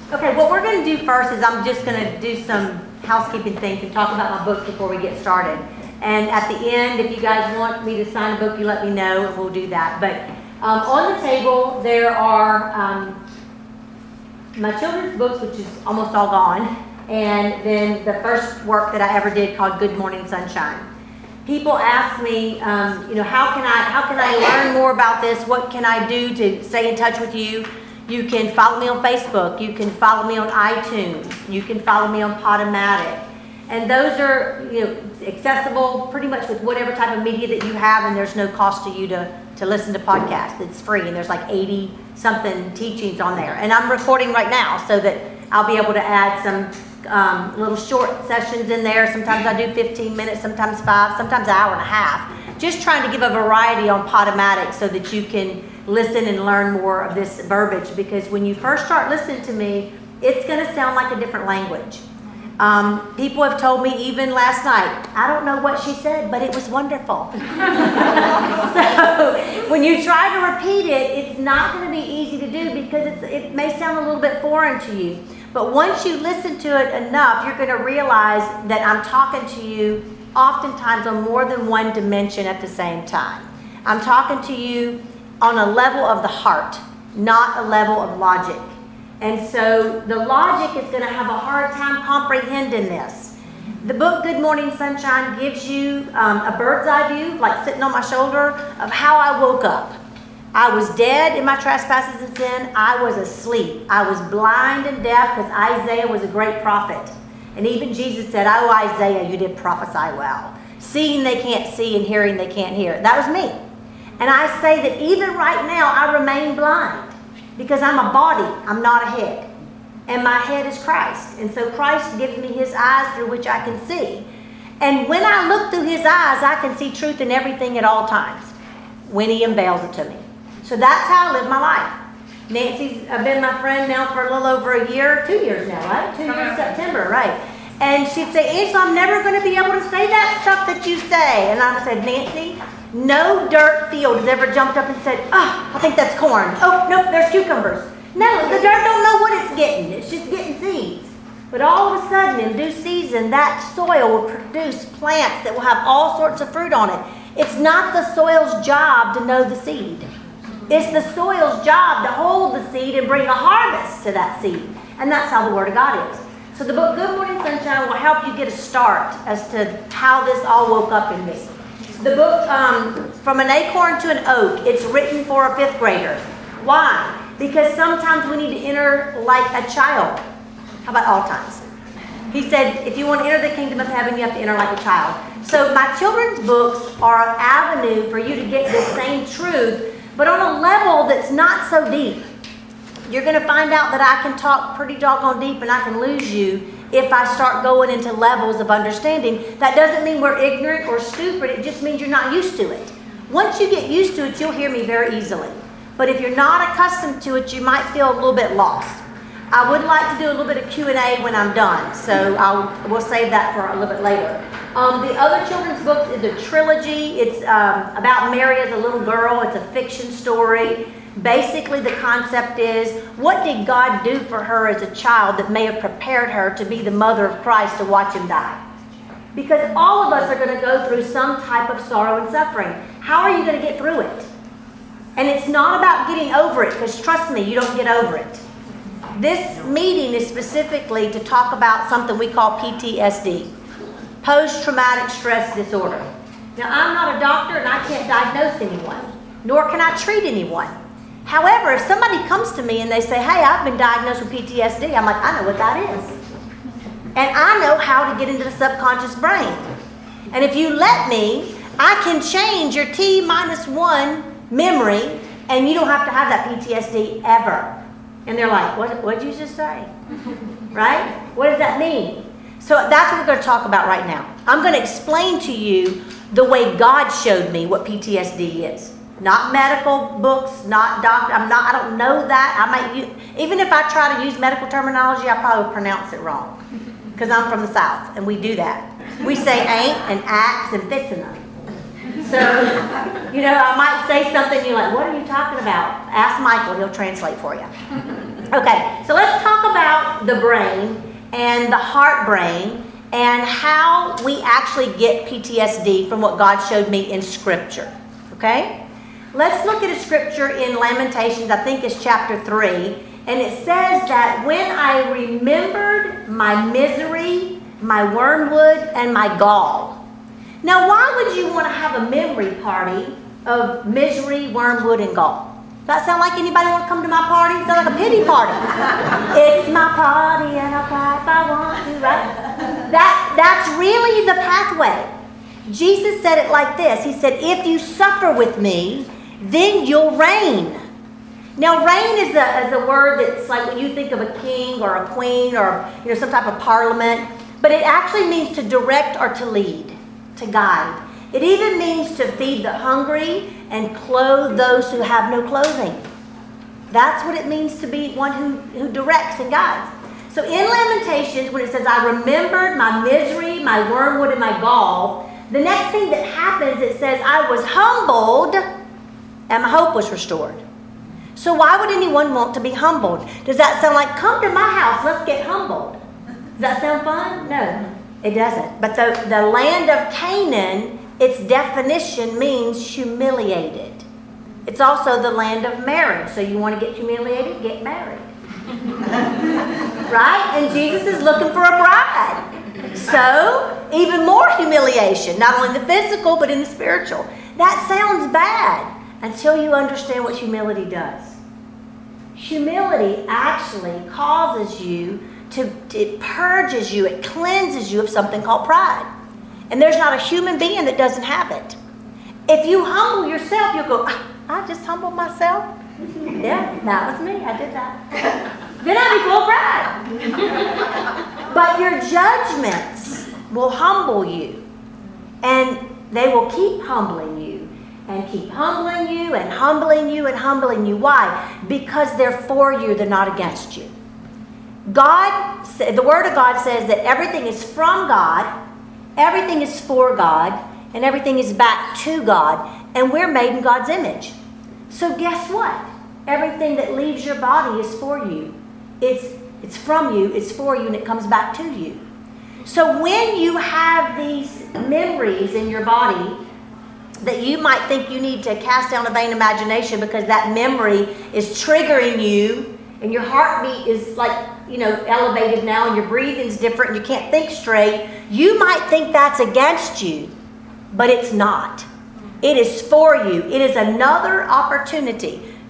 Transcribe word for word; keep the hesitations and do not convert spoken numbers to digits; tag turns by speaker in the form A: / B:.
A: Okay, what we're going to do first is I'm just going to do some housekeeping things and talk about my book before we get started. And at the end, if you guys want me to sign a book, you let me know and we'll do that. But um, on the table, there are um, my children's books, which is almost all gone, and then the first work that I ever did called Good Morning Sunshine. People ask me, um, you know, how can I how can I learn more about this? What can I do to stay in touch with you? You can follow me on Facebook. You can follow me on iTunes. You can follow me on Podomatic. And those are, you know, accessible pretty much with whatever type of media that you have, and there's no cost to you to, to listen to podcasts. It's free, and there's like eighty something teachings on there. And I'm recording right now so that I'll be able to add some um, little short sessions in there. Sometimes I do fifteen minutes, sometimes five, sometimes an hour and a half. Just trying to give a variety on Podomatic so that you can listen and learn more of this verbiage, because when you first start listening to me, it's going to sound like a different language. Um, people have told me even last night, I don't know what she said, but it was wonderful. So when you try to repeat it, it's not going to be easy to do because it's, it may sound a little bit foreign to you. But once you listen to it enough, you're going to realize that I'm talking to you oftentimes on more than one dimension at the same time. I'm talking to you on a level of the heart, not a level of logic. And so the logic is going to have a hard time comprehending this. The book Good Morning Sunshine gives you um, a bird's eye view, like sitting on my shoulder, of how I woke up. I was dead in my trespasses and sin. I was asleep. I was blind and deaf, because Isaiah was a great prophet. And even Jesus said, "Oh, Isaiah, you did prophesy well. Seeing they can't see and hearing they can't hear." That was me. And I say that even right now, I remain blind because I'm a body. I'm not a head. And my head is Christ. And so Christ gives me his eyes through which I can see. And when I look through his eyes, I can see truth in everything at all times when he unveils it to me. So that's how I live my life. Nancy's been my friend now for a little over a year, two years now, right? Two years September, right? And she'd say, "Angela, I'm never going to be able to say that stuff that you say." And I said, "Nancy, no dirt field has ever jumped up and said, 'Oh, I think that's corn. Oh, no, there's cucumbers.' No, the dirt don't know what it's getting. It's just getting seeds. But all of a sudden, in due season, that soil will produce plants that will have all sorts of fruit on it. It's not the soil's job to know the seed. It's the soil's job to hold the seed and bring a harvest to that seed. And that's how the Word of God is. So the book Good Morning Sunshine will help you get a start as to how this all woke up in me. The book, um, From an Acorn to an Oak, it's written for a fifth grader. Why? Because sometimes we need to enter like a child. How about all times? He said, if you want to enter the kingdom of heaven, you have to enter like a child. So my children's books are an avenue for you to get this same truth, but on a level that's not so deep. You're going to find out that I can talk pretty doggone deep and I can lose you if I start going into levels of understanding. That doesn't mean we're ignorant or stupid. It just means you're not used to it. Once you get used to it, you'll hear me very easily. But if you're not accustomed to it, you might feel a little bit lost. I would like to do a little bit of Q and A when I'm done, so I'll, we'll save that for a little bit later. Um, the other children's book is a trilogy. It's um, about Mary as a little girl. It's a fiction story. Basically, the concept is, what did God do for her as a child that may have prepared her to be the mother of Christ to watch him die? Because all of us are going to go through some type of sorrow and suffering. How are you going to get through it? And it's not about getting over it, because trust me, you don't get over it. This meeting is specifically to talk about something we call P T S D, post-traumatic stress disorder. Now, I'm not a doctor and I can't diagnose anyone, nor can I treat anyone. However, if somebody comes to me and they say, "Hey, I've been diagnosed with P T S D," I'm like, I know what that is. And I know how to get into the subconscious brain. And if you let me, I can change your T minus one memory, and you don't have to have that P T S D ever. And they're like, what did you just say? Right? What does that mean? So that's what we're going to talk about right now. I'm going to explain to you the way God showed me what P T S D is. Not medical books, not doctor. I'm not. I don't know that. I might use, even if I try to use medical terminology, I probably would pronounce it wrong, because I'm from the South and we do that. We say ain't and acts and fissina. So, you know, I might say something, you're like, what are you talking about? Ask Michael, he'll translate for you. Okay, so let's talk about the brain and the heart brain and how we actually get P T S D from what God showed me in Scripture. Okay? Let's look at a scripture in Lamentations, I think it's chapter three. And it says that when I remembered my misery, my wormwood, and my gall. Now, why would you want to have a memory party of misery, wormwood, and gall? Does that sound like anybody want to come to my party? It sounds like a pity party. It's my party and I'll cry if I want to, right? That, that's really the pathway. Jesus said it like this. He said, if you suffer with me, then you'll reign. Now, reign is a, is a word that's like when you think of a king or a queen or you know some type of parliament, but it actually means to direct or to lead, to guide. It even means to feed the hungry and clothe those who have no clothing. That's what it means to be one who, who directs and guides. So in Lamentations, when it says, I remembered my misery, my wormwood, and my gall, the next thing that happens, it says, I was humbled and my hope was restored. So why would anyone want to be humbled? Does that sound like, come to my house, let's get humbled? Does that sound fun? No, it doesn't. But the, the land of Canaan, its definition means humiliated. It's also the land of marriage. So you want to get humiliated? Get married. Right? And Jesus is looking for a bride. So, even more humiliation. Not only in the physical, but in the spiritual. That sounds bad until you understand what humility does. Humility actually causes you to, it purges you, it cleanses you of something called pride. And there's not a human being that doesn't have it. If you humble yourself, you'll go, I just humbled myself. Yeah, that was me, I did that. Then I'd be full of pride. But your judgments will humble you. And they will keep humbling you. And keep humbling you and humbling you and humbling you. Why? Because they're for you, they're not against you. God, the Word of God says that everything is from God, everything is for God, and everything is back to God, and we're made in God's image. So guess what? Everything that leaves your body is for you. It's, it's from you, it's for you, and it comes back to you. So when you have these memories in your body that you might think you need to cast down a vain imagination because that memory is triggering you and your heartbeat is like, you know, elevated now and your breathing's different and you can't think straight, you might think that's against you, but it's not. It is for you. It is another opportunity